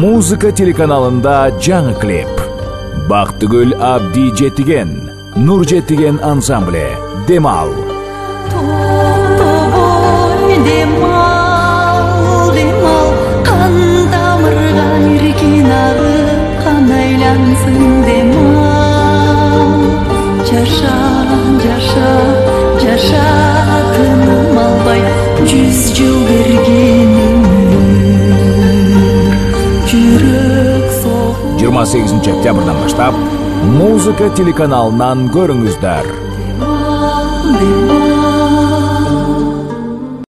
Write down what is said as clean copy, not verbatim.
Музыка телеканалында жаңы клип. Бактыгүл Абди жетиген, Нур жетиген ансамбле. Демал. Демал, демал, қан тамырға ерген ағып қан айлансын демал. Жаша, жаша, жаша, тыным албай 100 жыл берген жүрек соғу. 28 октябрдан баштап Музыка телеканалынан көріңіздер. Демал, демал.